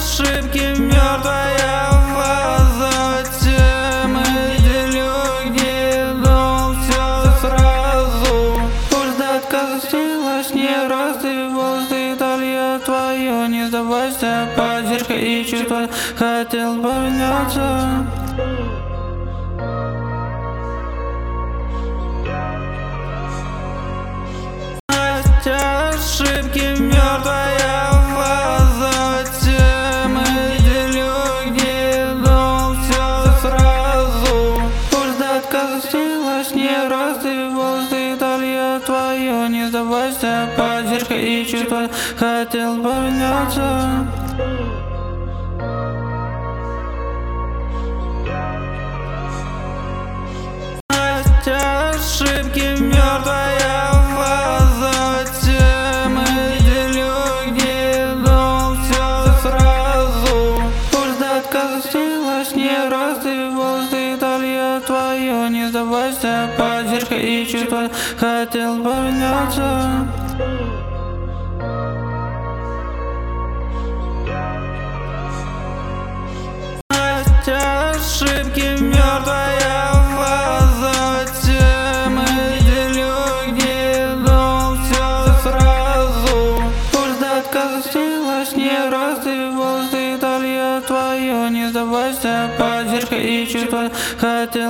ошибки, мертвая фаза темы. Делю гнедом все сразу. Пульс до отказа снилась не раз. Ты воздух, далья твое. Не сдавайся, поддержка и чувство. Хотел поменяться. Ошибки, мертвая фаза темы. Делю гнедом все сразу. Пульс до отказа снилась не раз. Ты воздух, далья твое. Не сдавайся, поддержка и чувство. Хотел поменяться. Ошибки, мертвая фаза темы. Делю гнедом все сразу. Пульс до отказа снилась не раз. Ты воздух, далья твое. Не сдавайся, поддержка и чувство. Хотел поменяться. Ошибки, мертвая фаза темы. Делю гнедом все сразу. Пульс до отказа снилась не раз. Ты воздух, далья твое. Не сдавайся, поддержка и чувство. Хотел